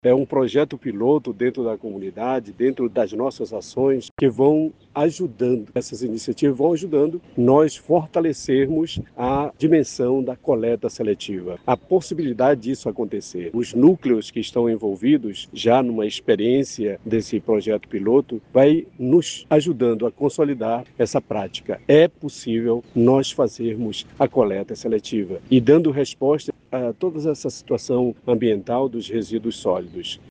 É um projeto piloto dentro da comunidade, dentro das nossas ações, que vão ajudando, essas iniciativas vão ajudando nós fortalecermos a dimensão da coleta seletiva. A possibilidade disso acontecer. Os núcleos que estão envolvidos já numa experiência desse projeto piloto vai nos ajudando a consolidar essa prática. É possível nós fazermos a coleta seletiva e dando resposta a toda essa situação ambiental dos resíduos sólidos.